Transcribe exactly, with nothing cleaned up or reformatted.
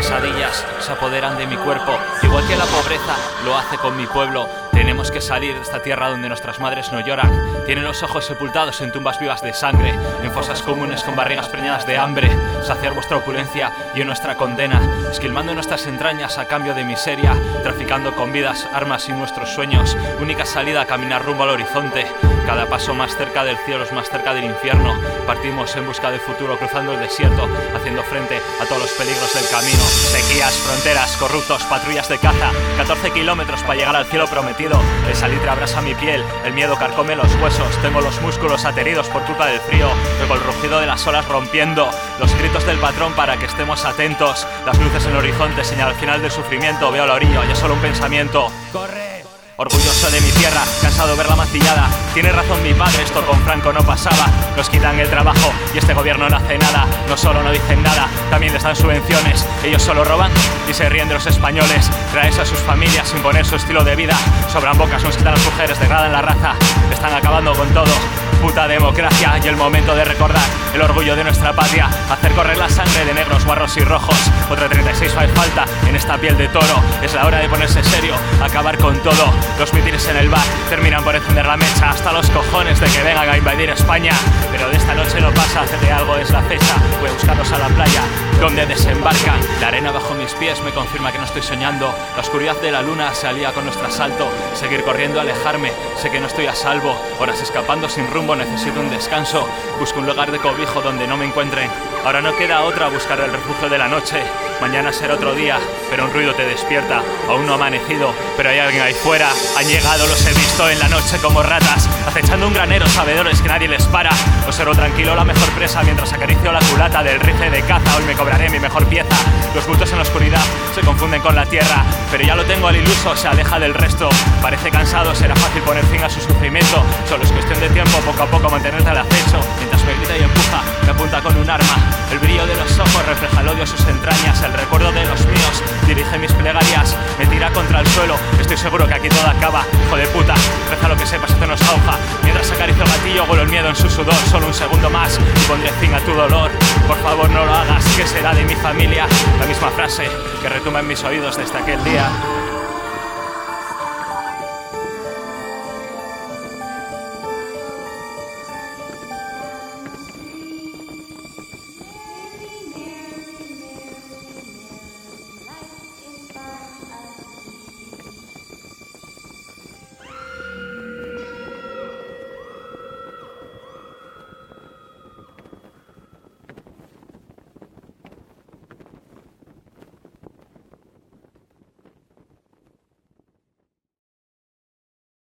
pesadillas se apoderan de mi cuerpo, igual que la pobreza lo hace con mi pueblo. Tenemos que salir de esta tierra donde nuestras madres no lloran. Tienen los ojos sepultados en tumbas vivas de sangre, en fosas comunes con barrigas preñadas de hambre. Saciar vuestra opulencia y en nuestra condena, esquilmando nuestras entrañas a cambio de miseria, traficando con vidas, armas y nuestros sueños. Única salida, caminar rumbo al horizonte. Cada paso más cerca del cielo es más cerca del infierno. Partimos en busca del futuro, cruzando el desierto, haciendo frente a todos los peligros del camino. Sequías, fronteras, corruptos, patrullas de caza. catorce kilómetros para llegar al cielo prometido. El salitre abrasa mi piel, el miedo carcome los huesos. Tengo los músculos ateridos por culpa del frío. Oigo el rugido de las olas rompiendo, los gritos del patrón para que estemos atentos. Las luces en el horizonte señalan el final del sufrimiento. Veo la orilla y es solo un pensamiento. ¡Corre! Orgulloso de mi tierra, cansado de verla mancillada. Tiene razón mi padre, esto con Franco no pasaba. Nos quitan el trabajo y este gobierno no hace nada. No solo no dicen nada, también les dan subvenciones. Ellos solo roban y se ríen de los españoles. Traen a sus familias sin poner su estilo de vida. Sobran bocas, nos quitan las mujeres, degradan la raza. Están acabando con todo. Puta democracia y el momento de recordar el orgullo de nuestra patria. Hacer correr la sangre de negros, guarros y rojos. Otra treinta y seis hace falta en esta piel de toro. Es la hora de ponerse serio, acabar con todo. Los mítines en el bar terminan por encender la mecha. Hasta los cojones de que vengan a invadir España. Pero de esta noche no pasa, hacerle algo es la fecha. Voy a buscarlos a la playa, donde desembarcan. La arena bajo mis pies me confirma que no estoy soñando. La oscuridad de la luna se alía con nuestro asalto. Seguir corriendo, alejarme, sé que no estoy a salvo. Horas escapando sin rumbo, necesito un descanso. Busco un lugar de cobijo donde no me encuentren. Ahora no queda otra, buscar el refugio de la noche. Mañana será otro día, pero un ruido te despierta. Aún no ha amanecido, pero hay alguien ahí fuera. Han llegado, los he visto en la noche como ratas, acechando un granero, sabedores que nadie les para. Observo tranquilo la mejor presa mientras acaricio la culata del rifle de caza. Hoy me cobraré mi mejor pieza. Los bultos en la oscuridad se confunden con la tierra, pero ya lo tengo al iluso, se aleja del resto. Parece cansado, será fácil poner fin a su sufrimiento. Solo es cuestión de tiempo, poco a poco mantenerte al acecho. Mientras me grita y empuja, me apunta con un arma. El brillo de los ojos refleja el odio a sus entrañas. El recuerdo de los míos dirige mis plegarias, me tira contra el suelo. Estoy seguro que aquí todo acaba. Hijo de puta, reza lo que sepas, hacernos auja. Mientras acaricio el gatillo, huelo el miedo en su sudor. Solo un segundo más y pondré fin a tu dolor. Por favor no lo hagas, ¿qué será de mi familia? La misma frase que retumba en mis oídos desde aquel día.